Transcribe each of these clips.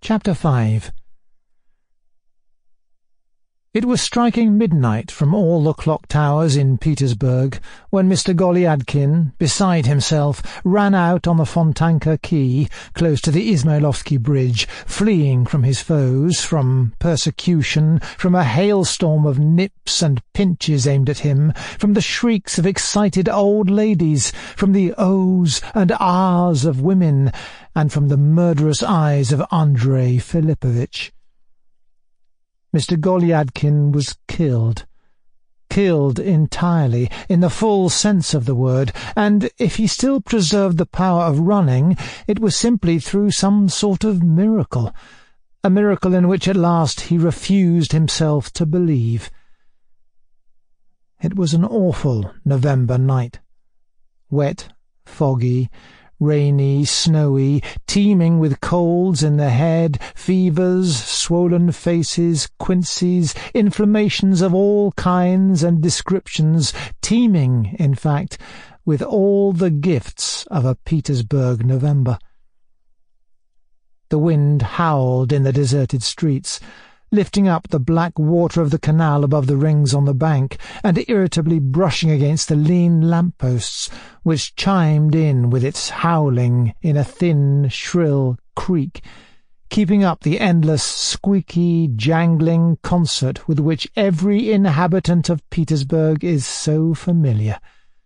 Chapter 5. It was striking midnight from all the clock towers in Petersburg when Mr. Goliadkin, beside himself, ran out on the Fontanka quay, close to the Izmailovsky bridge, fleeing from his foes, from persecution, from a hailstorm of nips and pinches aimed at him, from the shrieks of excited old ladies, from the ohs and ahs of women, and from the murderous eyes of Andrei Filipovich. Mr. Goliadkin was killed entirely, in the full sense of the word, and if he still preserved the power of running, it was simply through some sort of miracle, a miracle in which at last he refused himself to believe. It was an awful November night, wet, foggy, rainy, snowy, teeming with colds in the head, fevers, swollen faces, quinces, inflammations of all kinds and descriptions, teeming, in fact, with all the gifts of a Petersburg November. The wind howled in the deserted streets, lifting up the black water of the canal above the rings on the bank, and irritably brushing against the lean lamp-posts, which chimed in with its howling in a thin, shrill creak, keeping up the endless, squeaky, jangling concert with which every inhabitant of Petersburg is so familiar.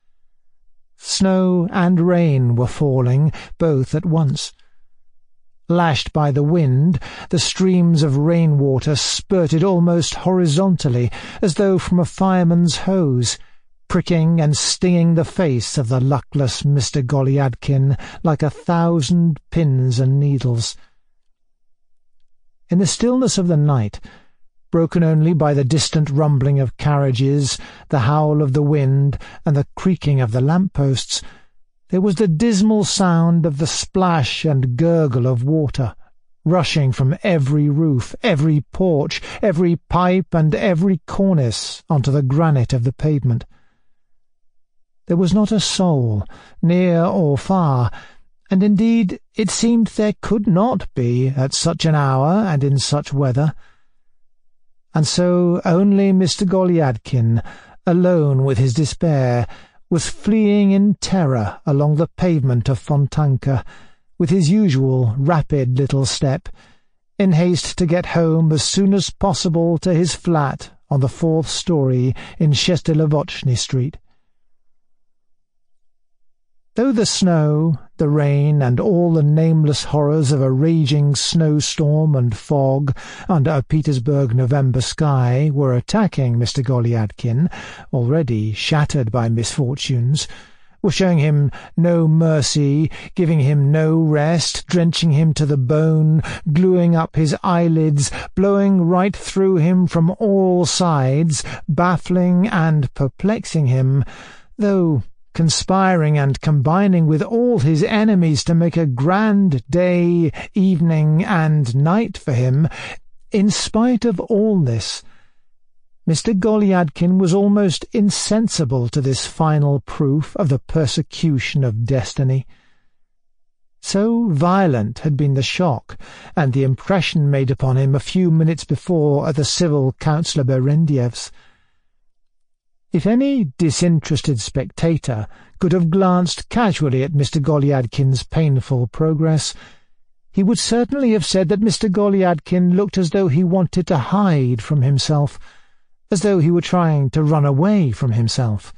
Snow and rain were falling, both at once. Lashed by the wind, the streams of rainwater spurted almost horizontally, as though from a fireman's hose, pricking and stinging the face of the luckless Mr. Goliadkin like 1,000 pins and needles. In the stillness of the night, broken only by the distant rumbling of carriages, the howl of the wind, and the creaking of the lamp-posts, there was the dismal sound of the splash and gurgle of water, rushing from every roof, every porch, every pipe, and every cornice onto the granite of the pavement. There was not a soul, near or far, and indeed it seemed there could not be at such an hour and in such weather. And so only Mr. Goliadkin, alone with his despair, was fleeing in terror along the pavement of Fontanka, with his usual rapid little step, in haste to get home as soon as possible to his flat on the 4th story in Shestilovochny Street. Though the snow, the rain, and all the nameless horrors of a raging snowstorm and fog under a Petersburg November sky were attacking Mr. Goliadkin, already shattered by misfortunes, were showing him no mercy, giving him no rest, drenching him to the bone, gluing up his eyelids, blowing right through him from all sides, baffling and perplexing him, though conspiring and combining with all his enemies to make a grand day, evening, and night for him, in spite of all this, Mr. Goliadkin was almost insensible to this final proof of the persecution of destiny. So violent had been the shock, and the impression made upon him a few minutes before at the civil councillor Berendiev's. If any disinterested spectator could have glanced casually at Mr. Goliadkin's painful progress, he would certainly have said that Mr. Goliadkin looked as though he wanted to hide from himself, as though he were trying to run away from himself.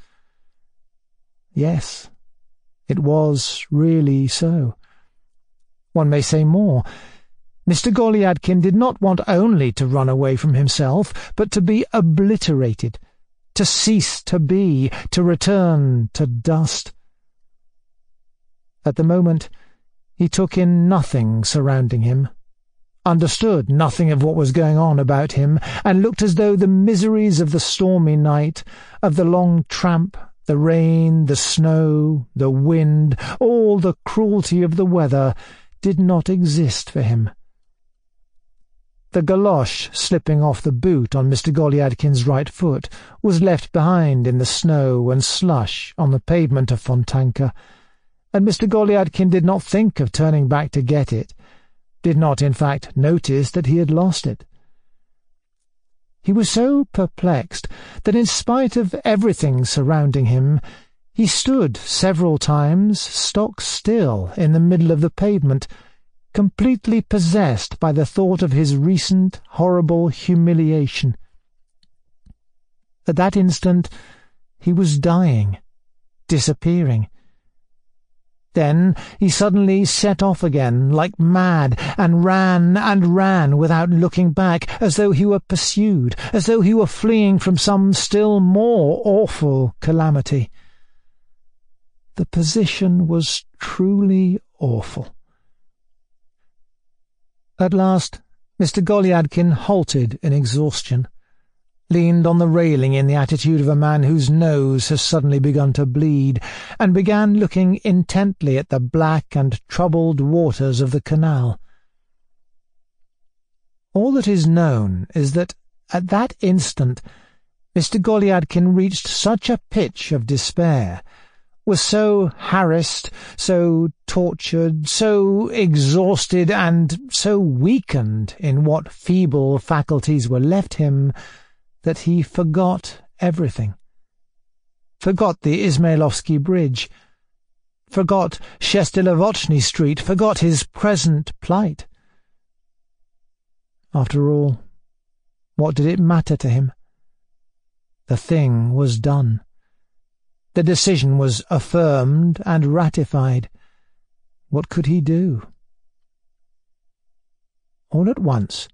Yes, it was really so. One may say more. Mr. Goliadkin did not want only to run away from himself, but to be obliterated, to cease to be, to return to dust. At the moment, he took in nothing surrounding him, understood nothing of what was going on about him, and looked as though the miseries of the stormy night, of the long tramp, the rain, the snow, the wind, all the cruelty of the weather, did not exist for him. The galosh slipping off the boot on Mr. Goliadkin's right foot was left behind in the snow and slush on the pavement of Fontanka, and Mr. Goliadkin did not think of turning back to get it, did not in fact notice that he had lost it. He was so perplexed that in spite of everything surrounding him, he stood several times stock still in the middle of the pavement, completely possessed by the thought of his recent horrible humiliation. At that instant he was dying, disappearing. Then he suddenly set off again like mad, and ran without looking back, as though he were pursued, as though he were fleeing from some still more awful calamity. The position was truly awful. At last Mr. Golyadkin halted in exhaustion, leaned on the railing in the attitude of a man whose nose has suddenly begun to bleed, and began looking intently at the black and troubled waters of the canal. All that is known is that at that instant Mr. Golyadkin reached such a pitch of despair, was so harassed, so tortured, so exhausted, and so weakened in what feeble faculties were left him, that he forgot everything. Forgot the Izmailovsky Bridge, forgot Shestilovochny Street, forgot his present plight. After all, what did it matter to him? The thing was done. The decision was affirmed and ratified. What could he do? All at once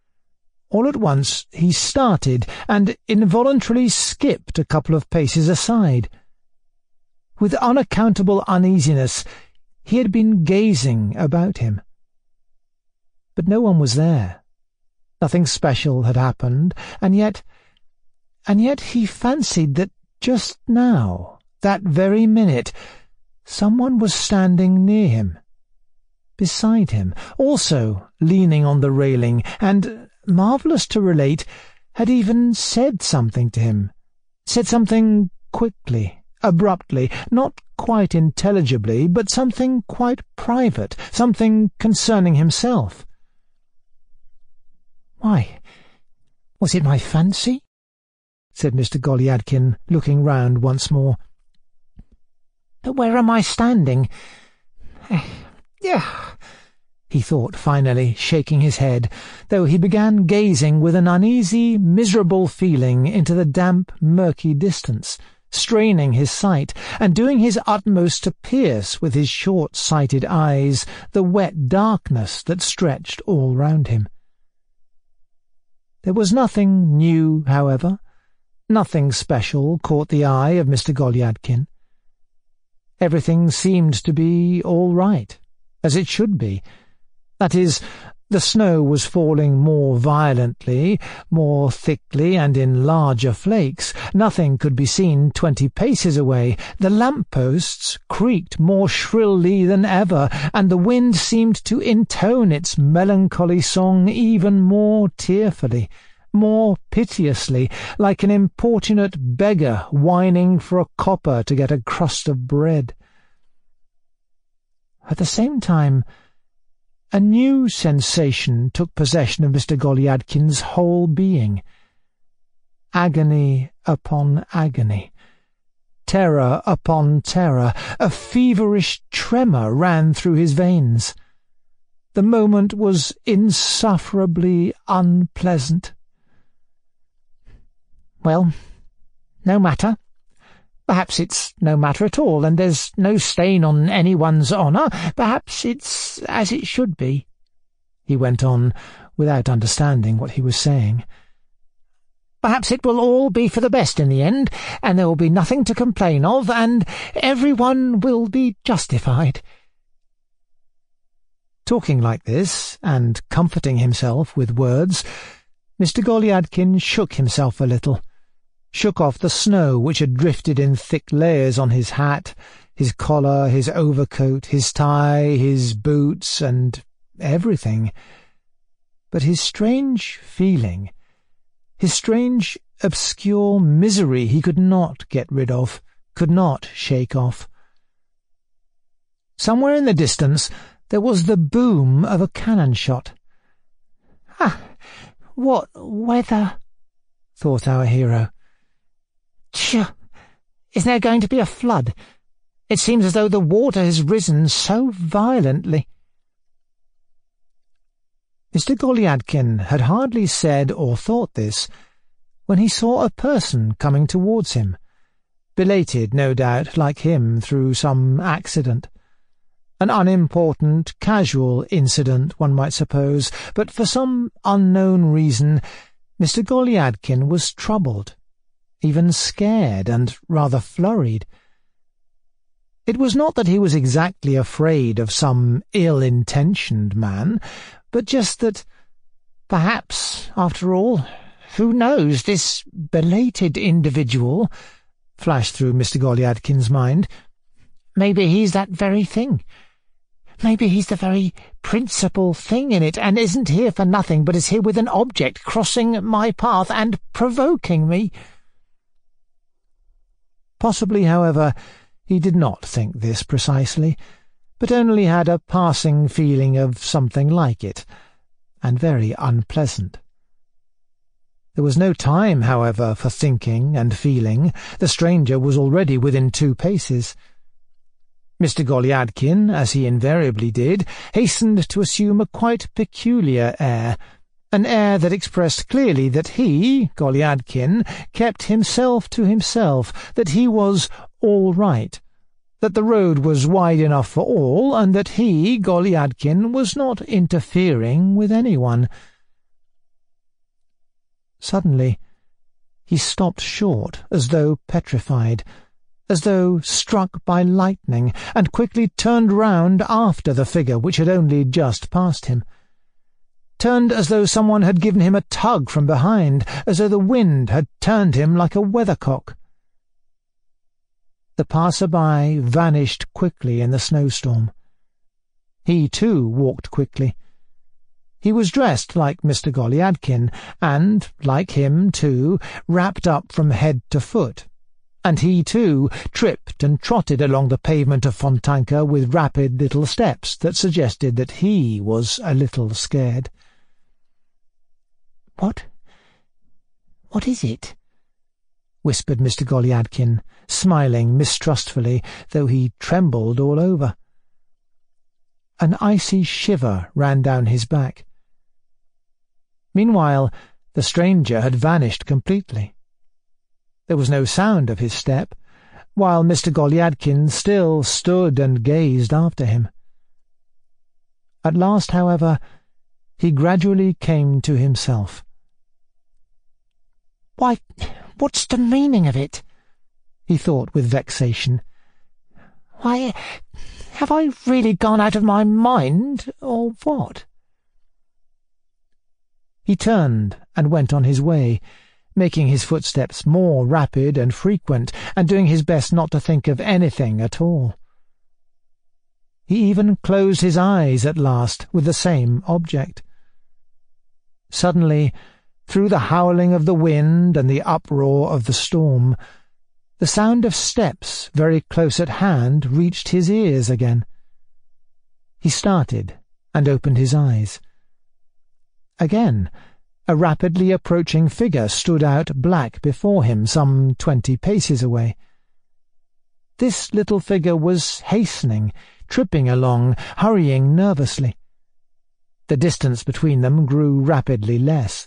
he started and involuntarily skipped a couple of paces aside. With unaccountable uneasiness he had been gazing about him. But no one was there. Nothing special had happened, and yet he fancied that just now, that very minute, someone was standing near him, beside him, also leaning on the railing, and, marvellous to relate, had even said something to him, said something quickly, abruptly, not quite intelligibly, but something quite private, something concerning himself. "Why, was it my fancy?" said Mr. Golyadkin, looking round once more. "But where am I standing? He thought finally, shaking his head, though he began gazing with an uneasy, miserable feeling into the damp, murky distance, straining his sight, and doing his utmost to pierce with his short-sighted eyes the wet darkness that stretched all round him. There was nothing new, however. Nothing special caught the eye of Mr. Golyadkin. Everything seemed to be all right, as it should be. That is, the snow was falling more violently, more thickly, and in larger flakes. Nothing could be seen 20 paces away. The lamp-posts creaked more shrilly than ever, and the wind seemed to intone its melancholy song even more tearfully, more piteously, like an importunate beggar whining for a copper to get a crust of bread. At the same time, a new sensation took possession of Mr. Golyadkin's whole being. Agony upon agony, terror upon terror, a feverish tremor ran through his veins. The moment was insufferably unpleasant. "Well, no matter. Perhaps it's no matter at all, and there's no stain on anyone's honour. Perhaps it's as it should be," he went on, without understanding what he was saying. "Perhaps it will all be for the best in the end, and there will be nothing to complain of, and everyone will be justified." Talking like this, and comforting himself with words, Mr. Golyadkin shook himself a little, shook off the snow which had drifted in thick layers on his hat, his collar, his overcoat, his tie, his boots, and everything. But his strange feeling, his strange, obscure misery he could not get rid of, could not shake off. Somewhere in the distance There was the boom of a cannon shot. "Ah, what weather," thought our hero. "Tch, isn't there going to be a flood? It seems as though the water has risen so violently." Mr. Golyadkin had hardly said or thought this when he saw a person coming towards him, belated, no doubt, like him, through some accident. An unimportant, casual incident, one might suppose, but for some unknown reason Mr. Golyadkin was troubled, even scared and rather flurried. It was not that he was exactly afraid of some ill-intentioned man, but just that, perhaps, after all, who knows, this belated individual, flashed through Mr. Golyadkin's mind, maybe he's that very thing. Maybe he's the very principal thing in it, and isn't here for nothing, but is here with an object, crossing my path and provoking me. Possibly, however, he did not think this precisely, but only had a passing feeling of something like it, and very unpleasant. There was no time, however, for thinking and feeling. The stranger was already within 2 paces. Mr. Golyadkin, as he invariably did, hastened to assume a quite peculiar air, an air that expressed clearly that he, Golyadkin, kept himself to himself, that he was all right, that the road was wide enough for all, and that he, Golyadkin, was not interfering with anyone. Suddenly he stopped short, as though petrified, as though struck by lightning, and quickly turned round after the figure which had only just passed him. Turned as though someone had given him a tug from behind, as though the wind had turned him like a weathercock. The passer-by vanished quickly in the snowstorm. He, too, walked quickly. He was dressed like Mr. Golyadkin, and, like him, too, wrapped up from head to foot, and he, too, tripped and trotted along the pavement of Fontanka with rapid little steps that suggested that he was a little scared. "What is it?" whispered Mr. Golyadkin, smiling mistrustfully, though he trembled all over. An icy shiver ran down his back. Meanwhile, the stranger had vanished completely. There was no sound of his step, while Mr. Golyadkin still stood and gazed after him. At last, however, he gradually came to himself. "Why, what's the meaning of it?" he thought with vexation. "Why, have I really gone out of my mind, or what?" He turned and went on his way, making his footsteps more rapid and frequent, and doing his best not to think of anything at all. He even closed his eyes at last with the same object. Suddenly, through the howling of the wind and the uproar of the storm, the sound of steps very close at hand reached his ears again. He started and opened his eyes. Again, a rapidly approaching figure stood out black before him, some 20 paces away. This little figure was hastening, tripping along, hurrying nervously. The distance between them grew rapidly less.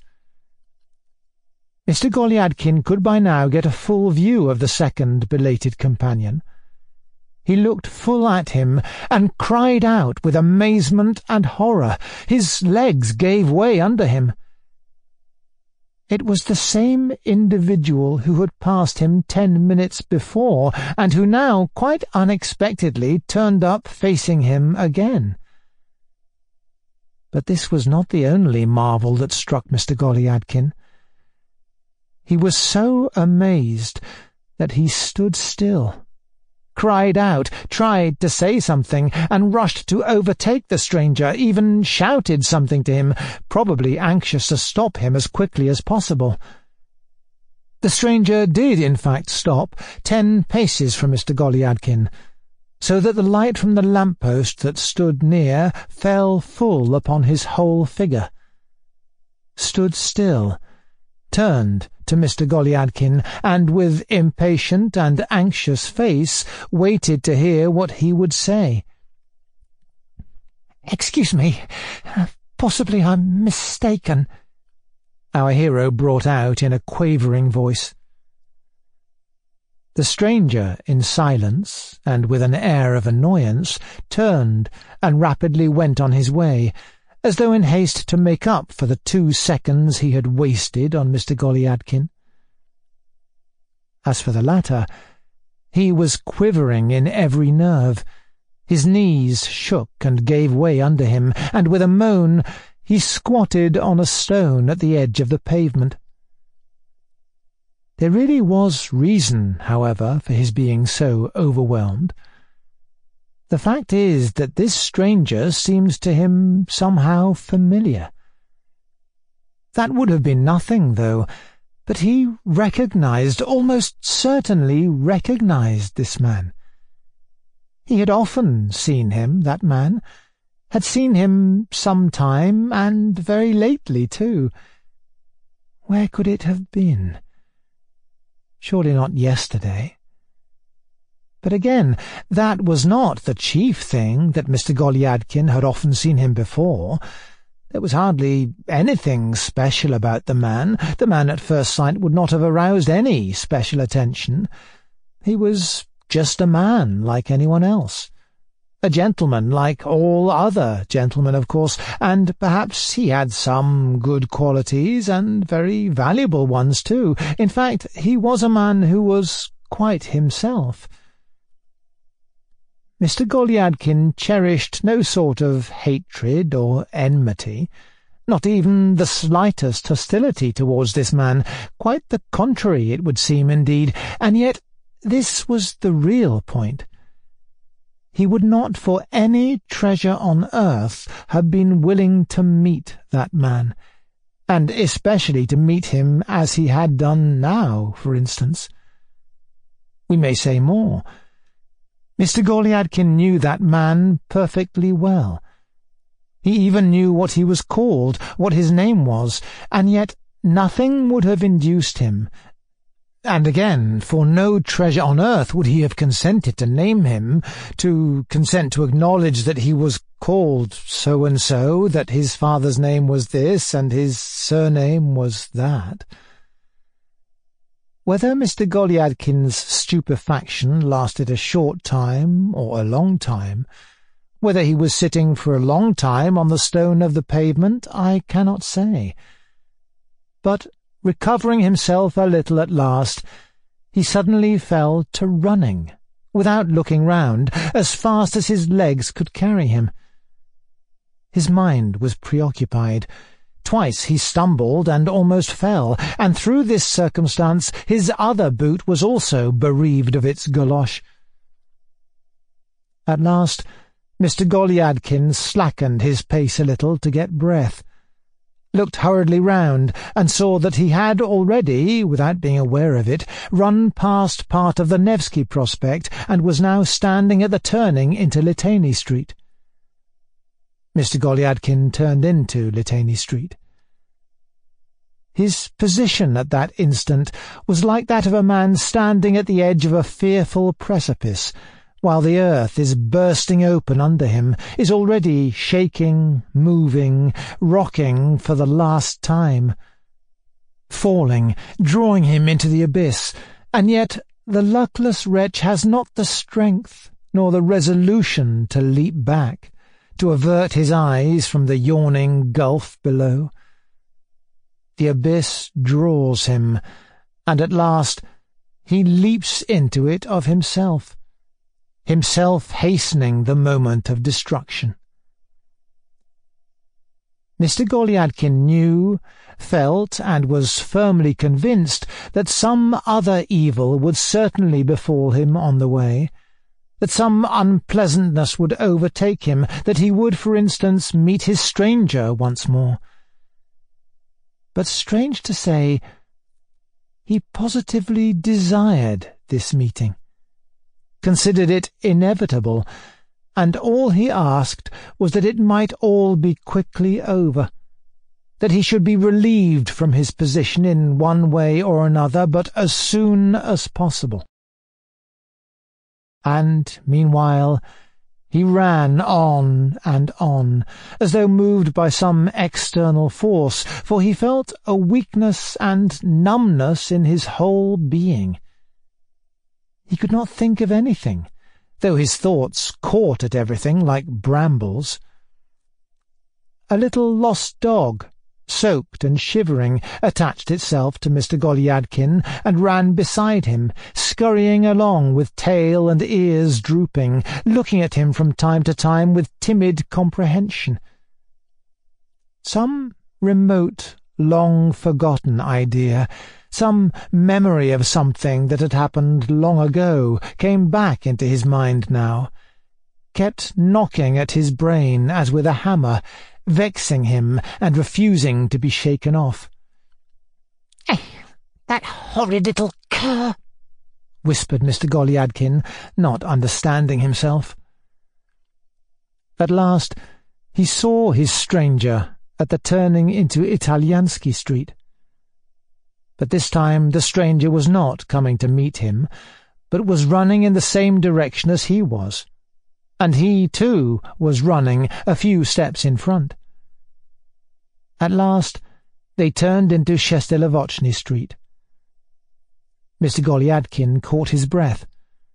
Mr. Golyadkin could by now get a full view of the second belated companion. He looked full at him and cried out with amazement and horror. His legs gave way under him. It was the same individual who had passed him 10 minutes before, and who now, quite unexpectedly, turned up facing him again. But this was not the only marvel that struck Mr. Golyadkin. He was so amazed that he stood still, cried out, tried to say something, and rushed to overtake the stranger, even shouted something to him, probably anxious to stop him as quickly as possible. The stranger did, in fact, stop 10 paces from Mr. Golyadkin, so that the light from the lamp-post that stood near fell full upon his whole figure, stood still, turned to Mr. Goliadkin, and with impatient and anxious face waited to hear what he would say. "Excuse me, possibly I'm mistaken," our hero brought out in a quavering voice. The stranger, in silence, and with an air of annoyance, turned and rapidly went on his way, as though in haste to make up for the 2 seconds he had wasted on Mr. Goliadkin. As for the latter, he was quivering in every nerve. His knees shook and gave way under him, and with a moan he squatted on a stone at the edge of the pavement. There really was reason, however, for his being so overwhelmed. The fact is that this stranger seemed to him somehow familiar. That would have been nothing, though, but he almost certainly recognized this man. He had often seen him, that man, had seen him some time, and very lately, too. Where could it have been? Surely not yesterday. But again, that was not the chief thing that Mr. Goliadkin had often seen him before. There was hardly anything special about the man. The man at first sight would not have aroused any special attention. He was just a man like anyone else. A gentleman like all other gentlemen, of course, and perhaps he had some good qualities, and very valuable ones too. In fact, he was a man who was quite himself. Mr. Goliadkin cherished no sort of hatred or enmity, not even the slightest hostility towards this man. Quite the contrary, it would seem, indeed, and yet this was the real point. He would not for any treasure on earth have been willing to meet that man, and especially to meet him as he had done now, for instance. We may say more. Mr. Goliadkin knew that man perfectly well. He even knew what he was called, what his name was, and yet nothing would have induced him. And again, for no treasure on earth would he have consented to name him, to consent to acknowledge that he was called so-and-so, that his father's name was this, and his surname was that. Whether Mr. Goliadkin's stupefaction lasted a short time or a long time, whether he was sitting for a long time on the stone of the pavement, I cannot say. But recovering himself a little at last, he suddenly fell to running, without looking round, as fast as his legs could carry him. His mind was preoccupied. Twice he stumbled and almost fell, and through this circumstance his other boot was also bereaved of its galosh. At last Mr. Goliadkin slackened his pace a little to get breath, looked hurriedly round, and saw that he had already, without being aware of it, run past part of the Nevsky Prospect, and was now standing at the turning into Litany Street. Mr. Goliadkin turned into Litany Street. His position at that instant was like that of a man standing at the edge of a fearful precipice, while the earth is bursting open under him, is already shaking, moving, rocking for the last time, falling, drawing him into the abyss, and yet the luckless wretch has not the strength nor the resolution to leap back, to avert his eyes from the yawning gulf below. The abyss draws him, and at last he leaps into it of himself hastening the moment of destruction. Mr. Goliadkin knew, felt, and was firmly convinced that some other evil would certainly befall him on the way, that some unpleasantness would overtake him, that he would, for instance, meet his stranger once more. But strange to say, he positively desired this meeting. considered it inevitable, and all he asked was that it might all be quickly over, that he should be relieved from his position in one way or another, but as soon as possible. And, meanwhile, he ran on and on, as though moved by some external force, for he felt a weakness and numbness in his whole being. He could not think of anything, though his thoughts caught at everything like brambles. A little lost dog, soaked and shivering, attached itself to Mr. Golyadkin and ran beside him, scurrying along with tail and ears drooping, looking at him from time to time with timid comprehension. Some remote, long-forgotten idea, some memory of something that had happened long ago, came back into his mind now, kept knocking at his brain as with a hammer, vexing him and refusing to be shaken off. That horrid little cur!" whispered Mr. Golyadkin, not understanding himself. At last he saw his stranger at the turning into Italiansky Street. But this time the stranger was not coming to meet him, but was running in the same direction as he was, and he, too, was running a few steps in front. At last they turned into Shestelovochny Street. Mr. Golyadkin caught his breath.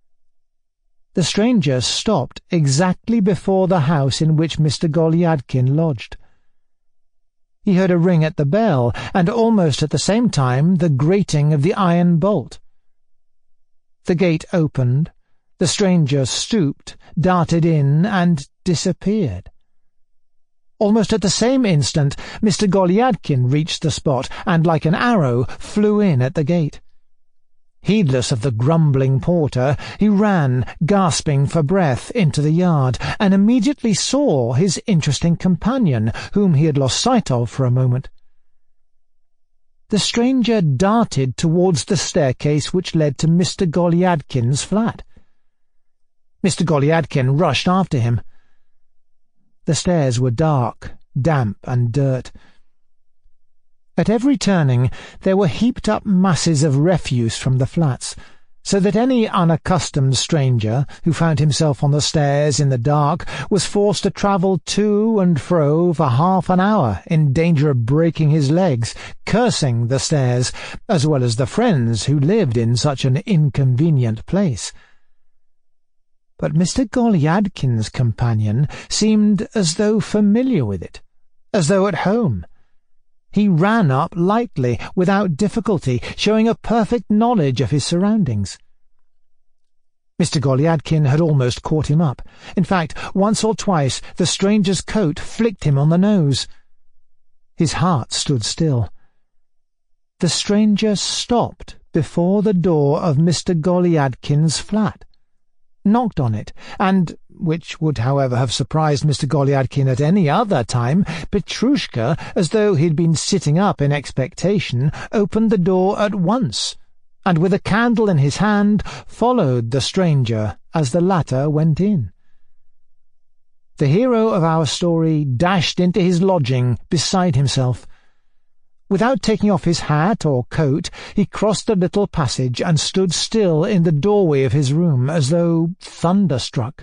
The stranger stopped exactly before the house in which Mr. Golyadkin lodged. He heard a ring at the bell, and almost at the same time the grating of the iron bolt. The gate opened, the stranger stooped, darted in, and disappeared. Almost at the same instant Mr. Golyadkin reached the spot, and like an arrow flew in at the gate. Heedless of the grumbling porter, he ran, gasping for breath, into the yard, and immediately saw his interesting companion, whom he had lost sight of for a moment. The stranger darted towards the staircase which led to Mr. Golyadkin's flat. Mr. Golyadkin rushed after him. The stairs were dark, damp, and dirt. At every turning there were heaped-up masses of refuse from the flats, so that any unaccustomed stranger who found himself on the stairs in the dark was forced to travel to and fro for half an hour, in danger of breaking his legs, cursing the stairs, as well as the friends who lived in such an inconvenient place. But Mr. Golyadkin's companion seemed as though familiar with it, as though at home. He ran up lightly, without difficulty, showing a perfect knowledge of his surroundings. Mr. Golyadkin had almost caught him up. In fact, once or twice the stranger's coat flicked him on the nose. His heart stood still. The stranger stopped before the door of Mr. Golyadkin's flat, knocked on it, and, which would however have surprised Mr. Golyadkin at any other time, Petrushka, as though he had been sitting up in expectation, opened the door at once, and with a candle in his hand followed the stranger as the latter went in. The hero of our story dashed into his lodging beside himself. Without taking off his hat or coat, he crossed the little passage and stood still in the doorway of his room, as though thunderstruck.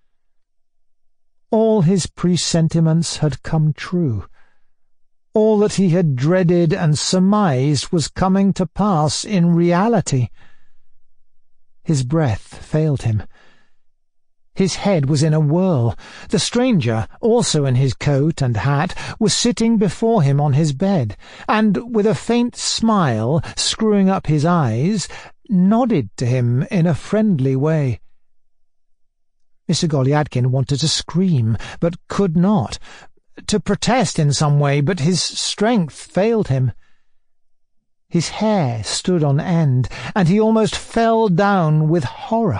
All his presentiments had come true. All that he had dreaded and surmised was coming to pass in reality. His breath failed him. His head was in a whirl. The stranger, also in his coat and hat, was sitting before him on his bed, and, with a faint smile screwing up his eyes, nodded to him in a friendly way. Mr. Golyadkin wanted to scream, but could not, to protest in some way, but his strength failed him. His hair stood on end, and he almost fell down with horror.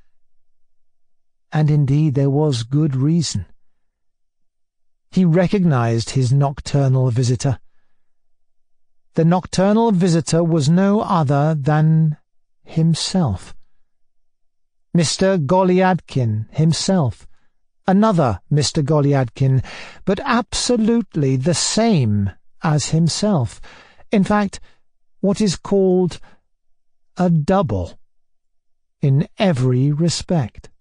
And indeed there was good reason. He recognized his nocturnal visitor. The nocturnal visitor was no other than himself. Mr. Goliadkin himself. Another Mr. Goliadkin, but absolutely the same as himself. In fact, what is called a double in every respect.